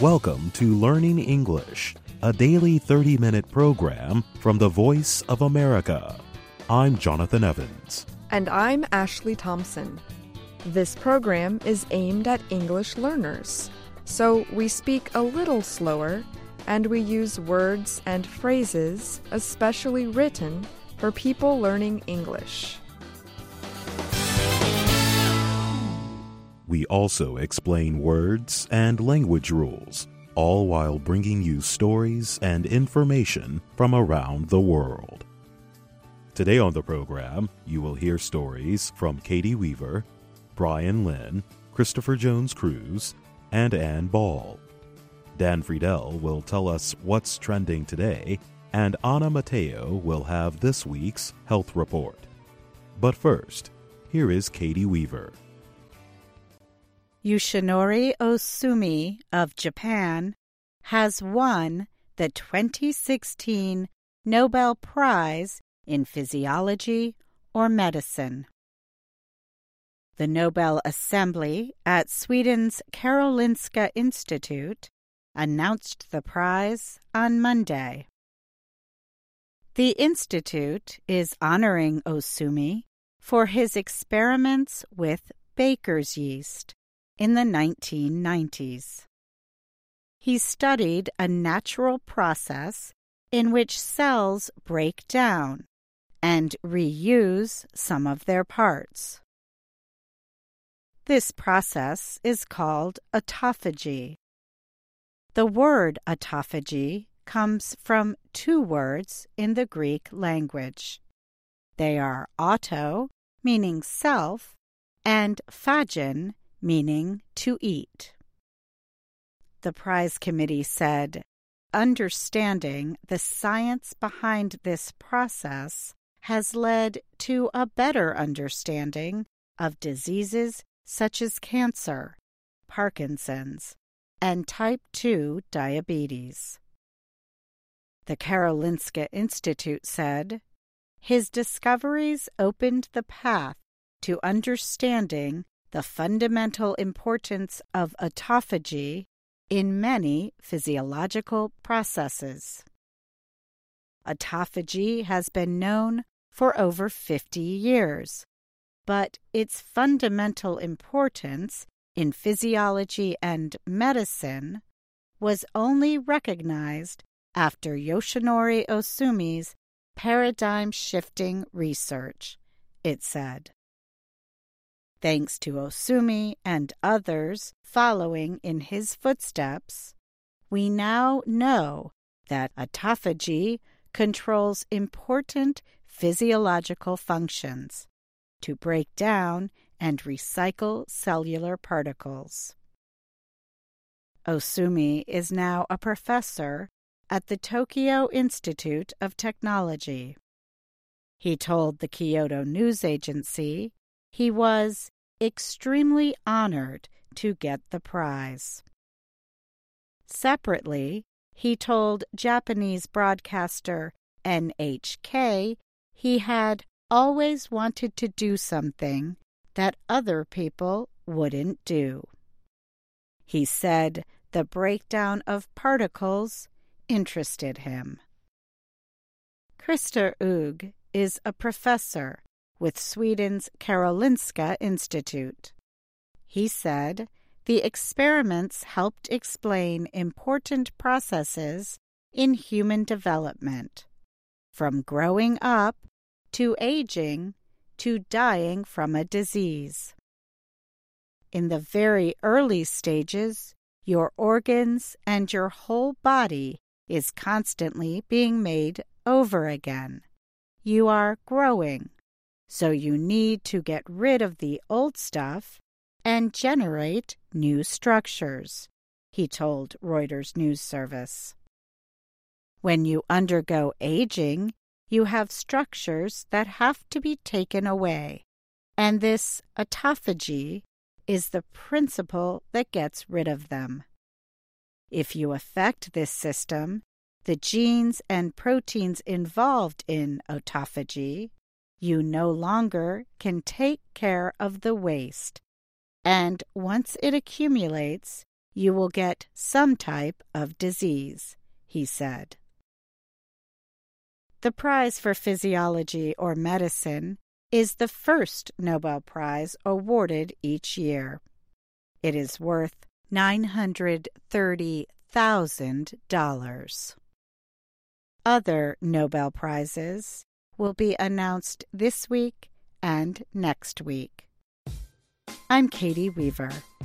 Welcome to Learning English, a daily 30-minute program from the Voice of America. I'm Jonathan Evans. And I'm Ashley Thompson. This program is aimed at English learners, so we speak a little slower and we use words and phrases especially written for people learning English. We also explain words and language rules, all while bringing you stories and information from around the world. Today on the program, you will hear stories from Katie Weaver, Brian Lynn, Christopher Jones-Cruz, and Ann Ball. Dan Friedel will tell us what's trending today, and Ana Mateo will have this week's health report. But first, here is Katie Weaver. Yoshinori Ohsumi of Japan has won the 2016 Nobel Prize in Physiology or Medicine. The Nobel Assembly at Sweden's Karolinska Institute announced the prize on Monday. The institute is honoring Ohsumi for his experiments with baker's yeast in the 1990s. He studied a natural process in which cells break down and reuse some of their parts. This process is called autophagy. The word autophagy comes from two words in the Greek language. They are auto, meaning self, and phagon, meaning to eat. The prize committee said, understanding the science behind this process has led to a better understanding of diseases such as cancer, Parkinson's, and type 2 diabetes. The Karolinska Institute said, his discoveries opened the path to understanding the fundamental importance of autophagy in many physiological processes. Autophagy has been known for over 50 years, but its fundamental importance in physiology and medicine was only recognized after Yoshinori Ohsumi's paradigm-shifting research, it said. Thanks to Ohsumi and others following in his footsteps, we now know that autophagy controls important physiological functions to break down and recycle cellular particles. Ohsumi is now a professor at the Tokyo Institute of Technology. He told the Kyodo News Agency he was extremely honored to get the prize. Separately, he told Japanese broadcaster NHK he had always wanted to do something that other people wouldn't do. He said the breakdown of particles interested him. Christer Ugg is a professor with Sweden's Karolinska Institute. He said the experiments helped explain important processes in human development, from growing up to aging to dying from a disease. In the very early stages, your organs and your whole body is constantly being made over again. You are growing, so you need to get rid of the old stuff and generate new structures, he told Reuters News Service. When you undergo aging, you have structures that have to be taken away, and this autophagy is the principle that gets rid of them. If you affect this system, the genes and proteins involved in autophagy, you no longer can take care of the waste, and once it accumulates, you will get some type of disease, he said. The prize for physiology or medicine is the first Nobel Prize awarded each year. It is worth $930,000. Other Nobel Prizes will be announced this week and next week. I'm Katie Weaver.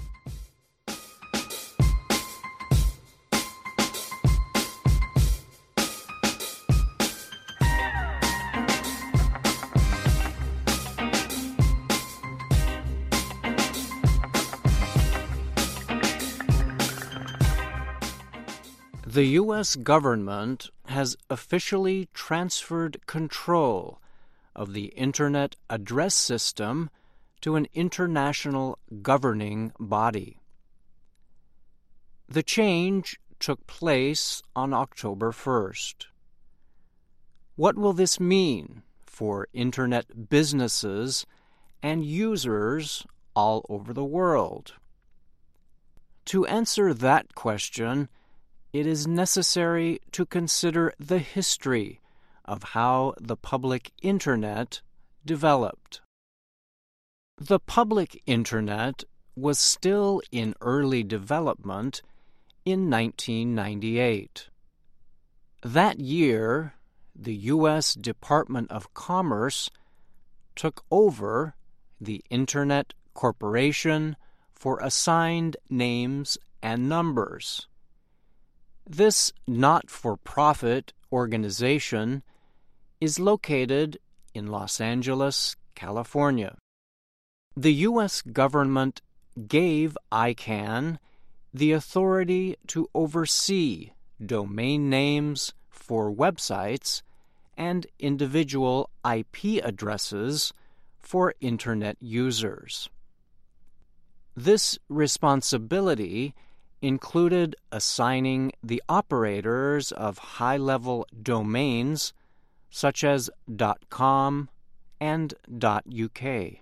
The U.S. government has officially transferred control of the Internet address system to an international governing body. The change took place on October 1st. What will this mean for Internet businesses and users all over the world? To answer that question, it is necessary to consider the history of how the public Internet developed. The public Internet was still in early development in 1998. That year, the U.S. Department of Commerce took over the Internet Corporation for Assigned Names and Numbers. This not-for-profit organization is located in Los Angeles, California. The U.S. government gave ICANN the authority to oversee domain names for websites and individual IP addresses for Internet users. This responsibility included assigning the operators of high-level domains such as .com and .uk.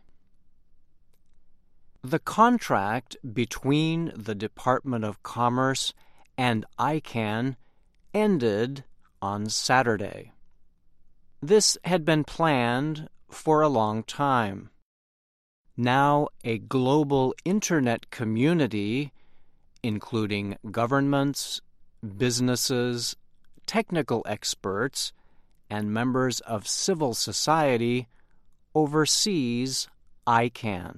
The contract between the Department of Commerce and ICANN ended on Saturday. This had been planned for a long time. Now a global Internet community, including governments, businesses, technical experts, and members of civil society, oversees ICANN.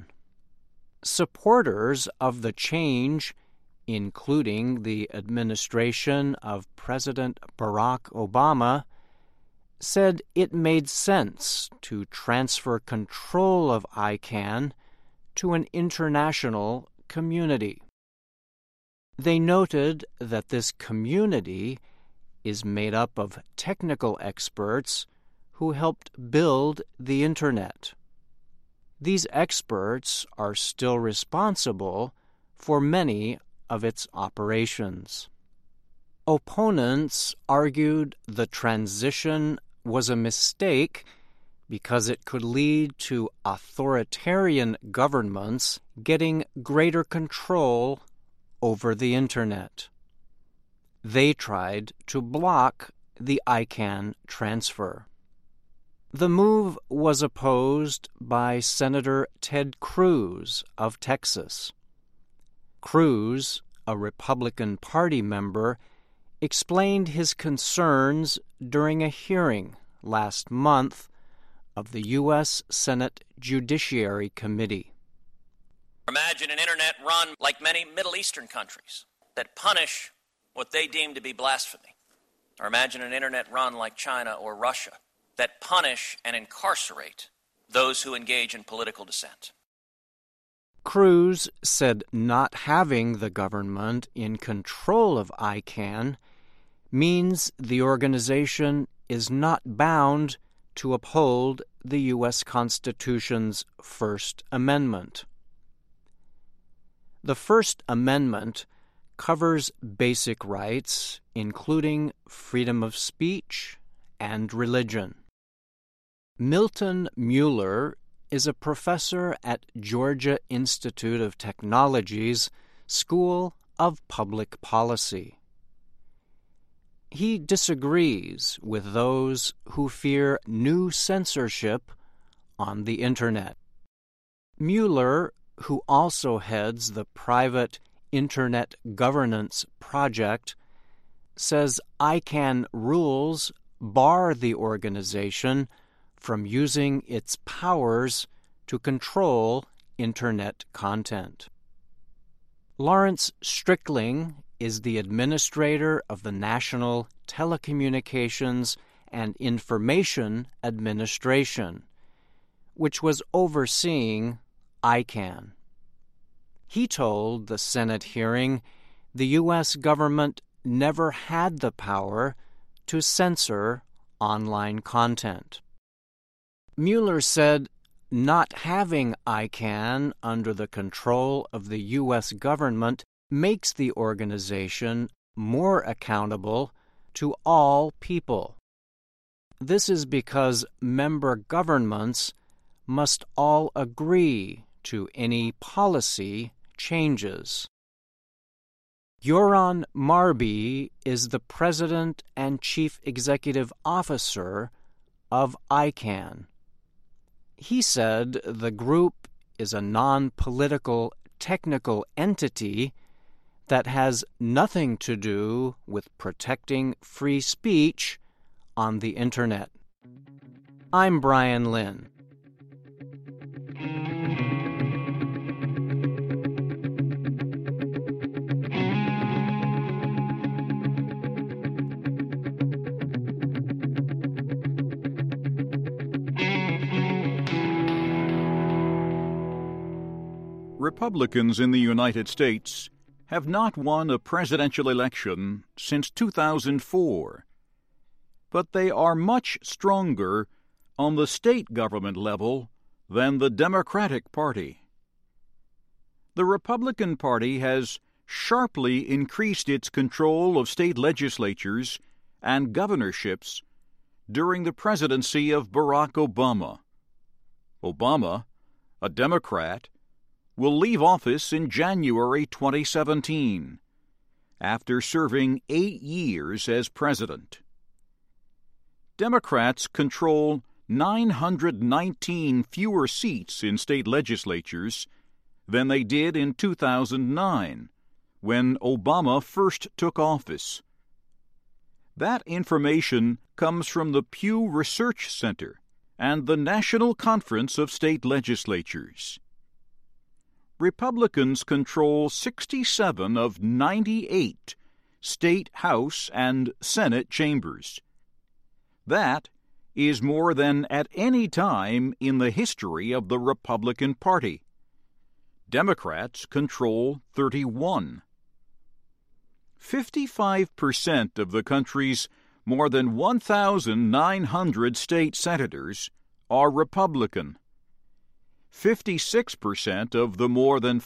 Supporters of the change, including the administration of President Barack Obama, said it made sense to transfer control of ICANN to an international community. They noted that this community is made up of technical experts who helped build the Internet. These experts are still responsible for many of its operations. Opponents argued the transition was a mistake because it could lead to authoritarian governments getting greater control over the Internet. They tried to block the ICANN transfer. The move was opposed by Senator Ted Cruz of Texas. Cruz, a Republican Party member, explained his concerns during a hearing last month of the U.S. Senate Judiciary Committee. Imagine an internet run like many Middle Eastern countries that punish what they deem to be blasphemy. Or imagine an internet run like China or Russia that punish and incarcerate those who engage in political dissent. Cruz said not having the government in control of ICANN means the organization is not bound to uphold the U.S. Constitution's First Amendment. The First Amendment covers basic rights, including freedom of speech and religion. Milton Mueller is a professor at Georgia Institute of Technology's School of public policy. He disagrees with those who fear new censorship on the Internet. Mueller, who also heads the private Internet Governance Project, says ICANN rules bar the organization from using its powers to control Internet content. Lawrence Strickling is the administrator of the National Telecommunications and Information Administration, which was overseeing ICANN. He told the Senate hearing the U.S. government never had the power to censor online content. Mueller said not having ICANN under the control of the U.S. government makes the organization more accountable to all people. This is because member governments must all agree to any policy changes. Yoram Marby is the president and chief executive officer of ICANN. He said the group is a non-political technical entity that has nothing to do with protecting free speech on the Internet. I'm Brian Lynn. Republicans in the United States have not won a presidential election since 2004, but they are much stronger on the state government level than the Democratic Party. The Republican Party has sharply increased its control of state legislatures and governorships during the presidency of Barack Obama. Obama, a Democrat, will leave office in January 2017, after serving 8 years as president. Democrats control 919 fewer seats in state legislatures than they did in 2009, when Obama first took office. That information comes from the Pew Research Center and the National Conference of State Legislatures. Republicans control 67 of 98 state House and Senate chambers. That is more than at any time in the history of the Republican Party. Democrats control 31. 55% of the country's more than 1,900 state senators are Republican. 56% of the more than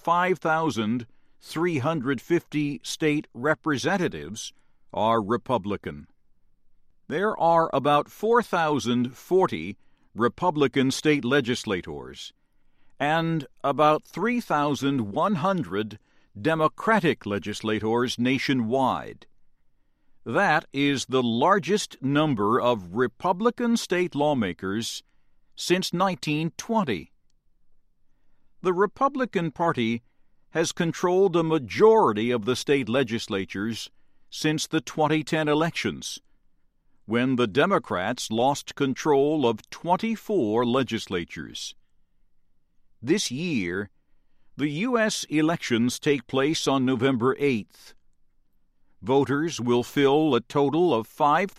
5,350 state representatives are Republican. There are about 4,040 Republican state legislators and about 3,100 Democratic legislators nationwide. That is the largest number of Republican state lawmakers since 1920. The Republican Party has controlled a majority of the state legislatures since the 2010 elections, when the Democrats lost control of 24 legislatures. This year, the U.S. elections take place on November 8th. Voters will fill a total of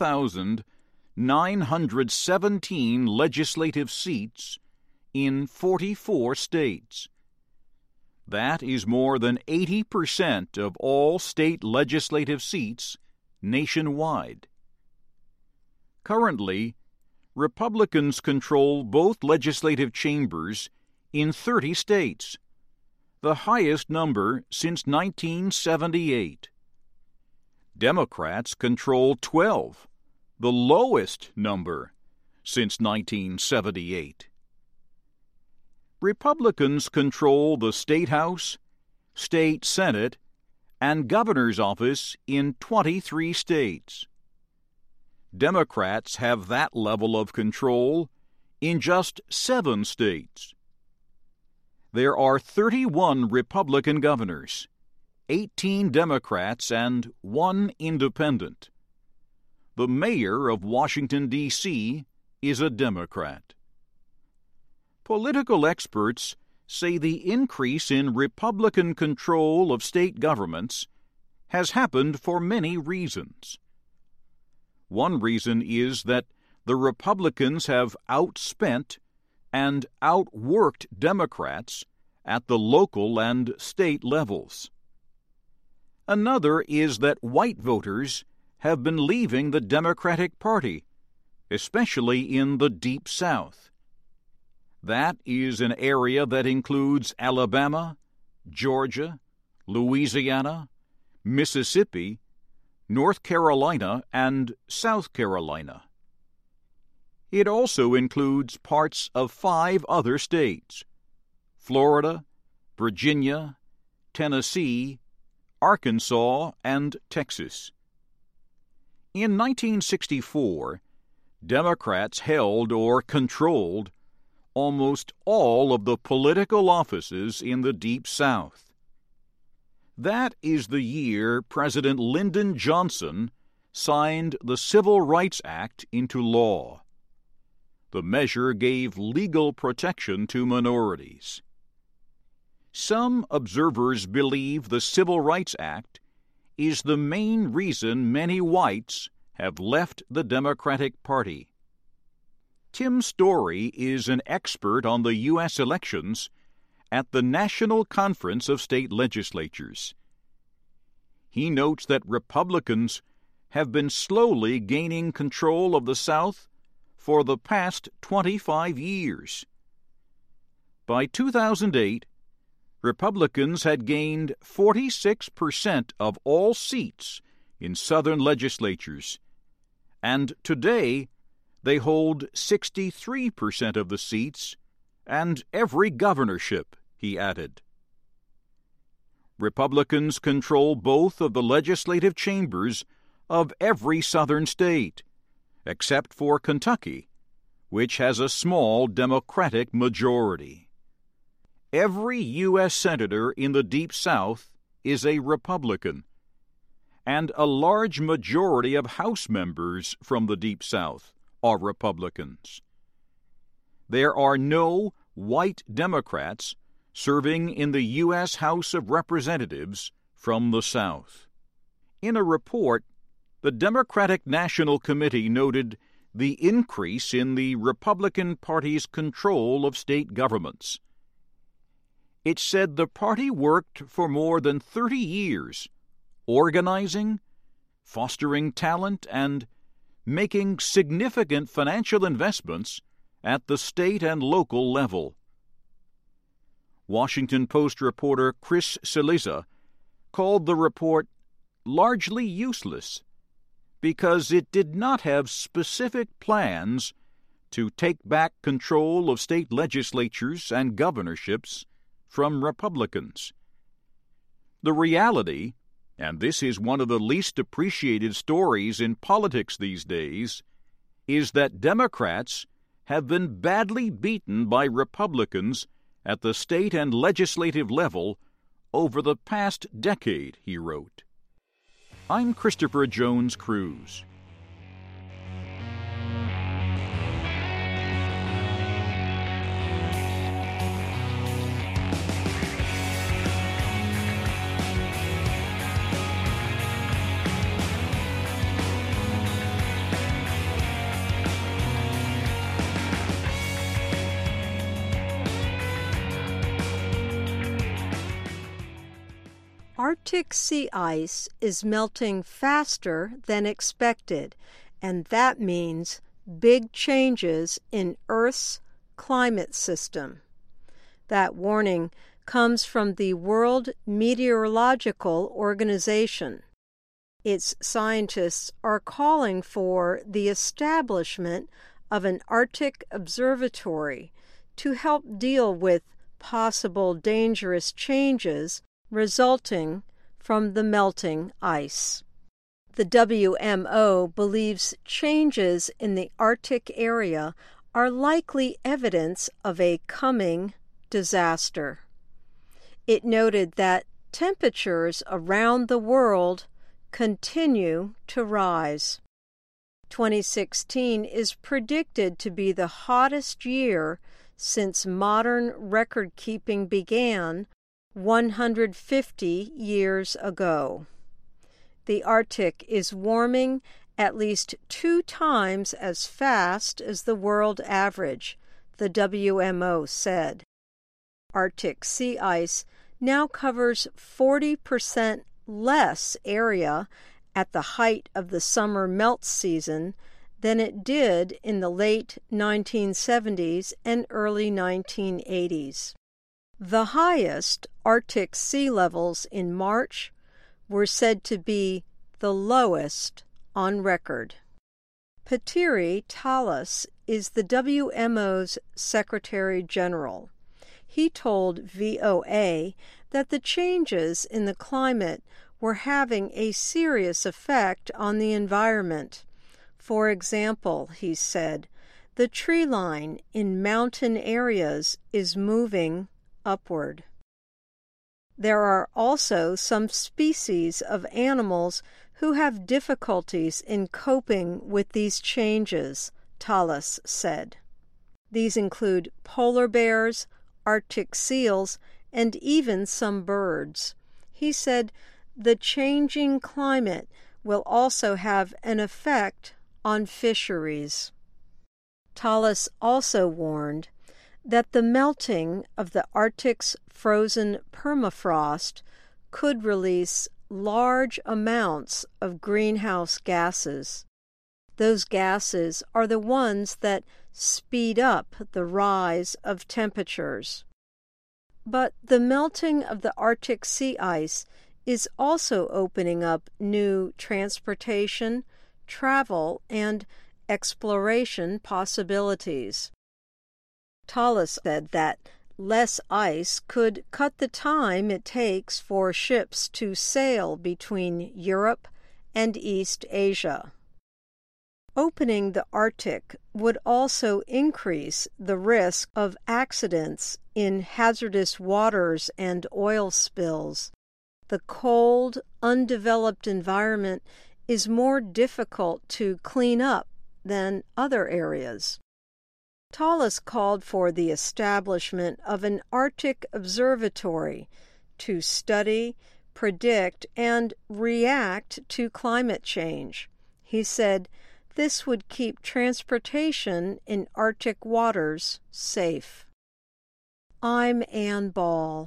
5,917 legislative seats in 44 states. That is more than 80% of all state legislative seats nationwide. Currently, Republicans control both legislative chambers in 30 states, the highest number since 1978. Democrats control 12, the lowest number since 1978. Republicans control the State House, State Senate, and governor's office in 23 states. Democrats have that level of control in just 7 states. There are 31 Republican governors, 18 Democrats, and 1 independent. The mayor of Washington, D.C., is a Democrat. Political experts say the increase in Republican control of state governments has happened for many reasons. One reason is that the Republicans have outspent and outworked Democrats at the local and state levels. Another is that white voters have been leaving the Democratic Party, especially in the Deep South. That is an area that includes Alabama, Georgia, Louisiana, Mississippi, North Carolina, and South Carolina. It also includes parts of 5 other states: Florida, Virginia, Tennessee, Arkansas, and Texas. In 1964, Democrats held or controlled almost all of the political offices in the Deep South. That is the year President Lyndon Johnson signed the Civil Rights Act into law. The measure gave legal protection to minorities. Some observers believe the Civil Rights Act is the main reason many whites have left the Democratic Party. Tim Story is an expert on the U.S. elections at the National Conference of State Legislatures. He notes that Republicans have been slowly gaining control of the South for the past 25 years. By 2008, Republicans had gained 46% of all seats in Southern legislatures, and today they hold 63% of the seats and every governorship, he added. Republicans control both of the legislative chambers of every Southern state, except for Kentucky, which has a small Democratic majority. Every U.S. Senator in the Deep South is a Republican, and a large majority of House members from the Deep South are Republicans. There are no white Democrats serving in the U.S. House of Representatives from the South. In a report, the Democratic National Committee noted the increase in the Republican Party's control of state governments. It said the party worked for more than 30 years, organizing, fostering talent, and making significant financial investments at the state and local level. Washington Post reporter Chris Cillizza called the report largely useless because it did not have specific plans to take back control of state legislatures and governorships from Republicans. The reality, and this is one of the least appreciated stories in politics these days, is that Democrats have been badly beaten by Republicans at the state and legislative level over the past decade, he wrote. I'm Christopher Jones Cruz. Arctic sea ice is melting faster than expected, and that means big changes in Earth's climate system. That warning comes from the World Meteorological Organization. Its scientists are calling for the establishment of an Arctic observatory to help deal with possible dangerous changes resulting from the melting ice. The WMO believes changes in the Arctic area are likely evidence of a coming disaster. It noted that temperatures around the world continue to rise. 2016 is predicted to be the hottest year since modern record-keeping began 150 years ago. The Arctic is warming at least 2 times as fast as the world average, the WMO said. Arctic sea ice now covers 40% less area at the height of the summer melt season than it did in the late 1970s and early 1980s. The highest Arctic sea levels in March were said to be the lowest on record. Petteri Talas is the WMO's Secretary General. He told VOA that the changes in the climate were having a serious effect on the environment. For example, he said, the tree line in mountain areas is moving upward. There are also some species of animals who have difficulties in coping with these changes, Talas said. These include polar bears, Arctic seals, and even some birds. He said the changing climate will also have an effect on fisheries. Talas also warned that the melting of the Arctic's frozen permafrost could release large amounts of greenhouse gases. Those gases are the ones that speed up the rise of temperatures. But the melting of the Arctic sea ice is also opening up new transportation, travel, and exploration possibilities. Talas said that less ice could cut the time it takes for ships to sail between Europe and East Asia. Opening the Arctic would also increase the risk of accidents in hazardous waters and oil spills. The cold, undeveloped environment is more difficult to clean up than other areas. Talas called for the establishment of an Arctic observatory to study, predict, and react to climate change. He said this would keep transportation in Arctic waters safe. I'm Ann Ball.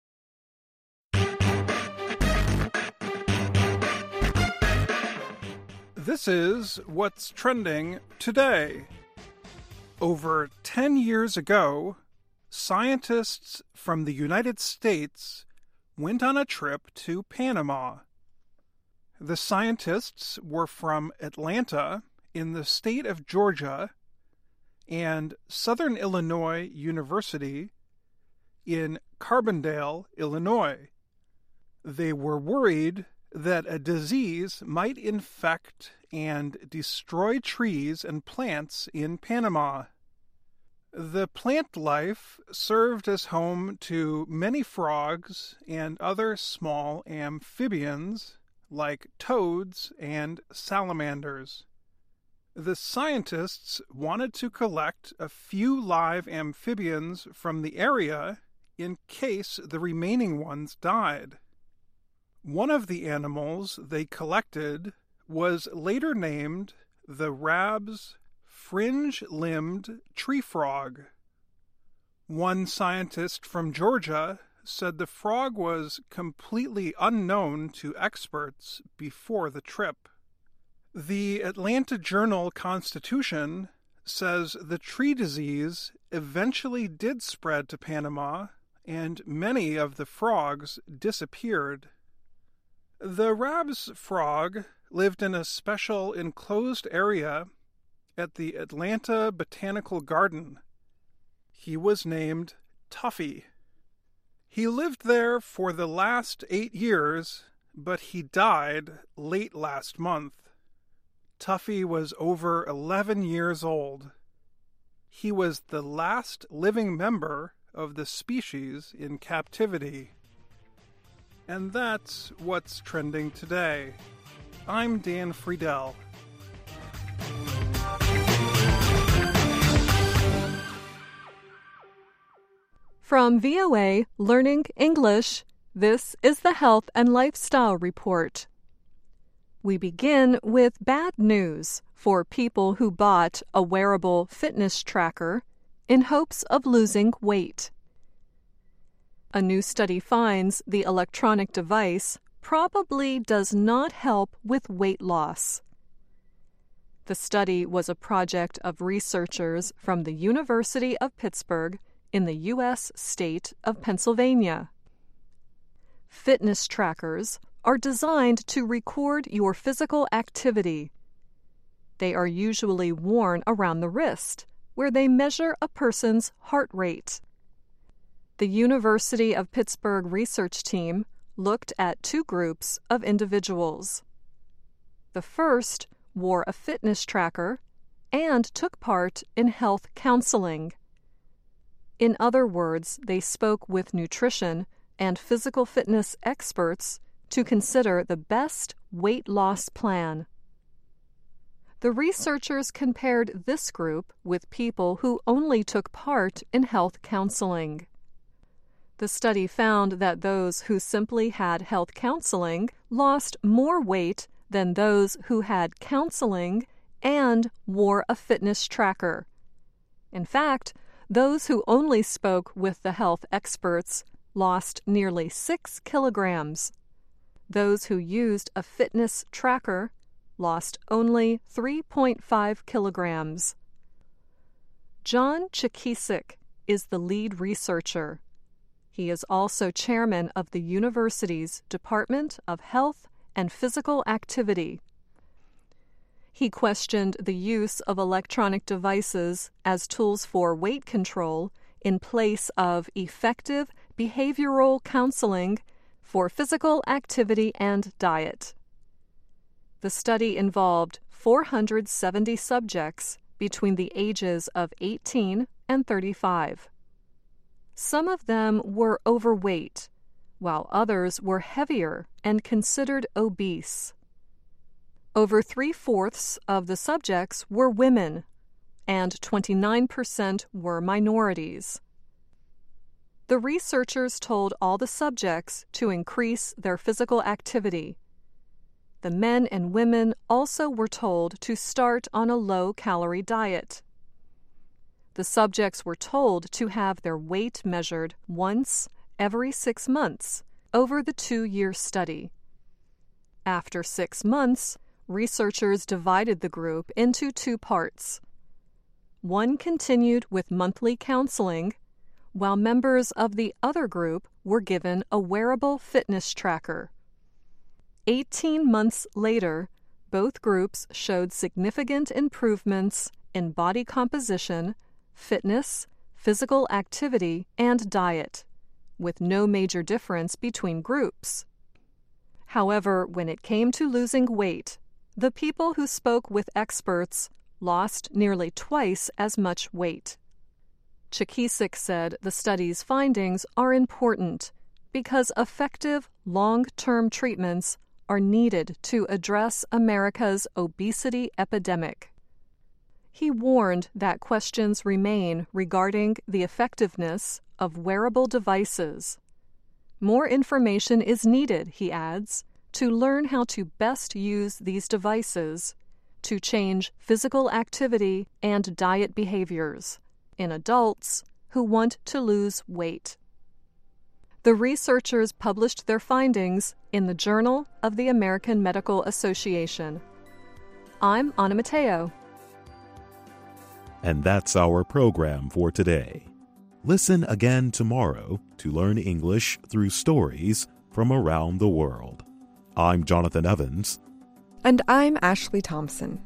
This is What's Trending Today. Over 10 years ago, scientists from the United States went on a trip to Panama. The scientists were from Atlanta in the state of Georgia and Southern Illinois University in Carbondale, Illinois. They were worried that a disease might infect and destroy trees and plants in Panama. The plant life served as home to many frogs and other small amphibians like toads and salamanders. The scientists wanted to collect a few live amphibians from the area in case the remaining ones died. One of the animals they collected was later named the Rabb's fringe-limbed tree frog. One scientist from Georgia said the frog was completely unknown to experts before the trip. The Atlanta Journal-Constitution says the tree disease eventually did spread to Panama, and many of the frogs disappeared. The Rabb's frog lived in a special enclosed area at the Atlanta Botanical Garden. He was named Tuffy. He lived there for the last 8 years but he died late last month. Tuffy was over 11 years old. He was the last living member of the species in captivity. And that's what's trending today. I'm Dan Friedel. From VOA Learning English, this is the Health and Lifestyle Report. We begin with bad news for people who bought a wearable fitness tracker in hopes of losing weight. A new study finds the electronic device probably does not help with weight loss. The study was a project of researchers from the University of Pittsburgh in the U.S. state of Pennsylvania. Fitness trackers are designed to record your physical activity. They are usually worn around the wrist, where they measure a person's heart rate. The University of Pittsburgh research team looked at two groups of individuals. The first wore a fitness tracker and took part in health counseling. In other words, they spoke with nutrition and physical fitness experts to consider the best weight loss plan. The researchers compared this group with people who only took part in health counseling. The study found that those who simply had health counseling lost more weight than those who had counseling and wore a fitness tracker. In fact, those who only spoke with the health experts lost nearly 6 kilograms. Those who used a fitness tracker lost only 3.5 kilograms. John Chikisik is the lead researcher. He is also chairman of the university's Department of Health and Physical Activity. He questioned the use of electronic devices as tools for weight control in place of effective behavioral counseling for physical activity and diet. The study involved 470 subjects between the ages of 18 and 35. Some of them were overweight, while others were heavier and considered obese. Over 3/4 of the subjects were women, and 29% were minorities. The researchers told all the subjects to increase their physical activity. The men and women also were told to start on a low-calorie diet. The subjects were told to have their weight measured once every 6 months over the 2-year study. After 6 months, researchers divided the group into 2 parts. One continued with monthly counseling, while members of the other group were given a wearable fitness tracker. 18 months later, both groups showed significant improvements in body composition, fitness, physical activity, and diet, with no major difference between groups. However, when it came to losing weight, the people who spoke with experts lost nearly twice as much weight. Chikisik said the study's findings are important because effective long-term treatments are needed to address America's obesity epidemic. He warned that questions remain regarding the effectiveness of wearable devices. More information is needed, he adds, to learn how to best use these devices to change physical activity and diet behaviors in adults who want to lose weight. The researchers published their findings in the Journal of the American Medical Association. I'm Anna Mateo. And that's our program for today. Listen again tomorrow to learn English through stories from around the world. I'm Jonathan Evans. And I'm Ashley Thompson.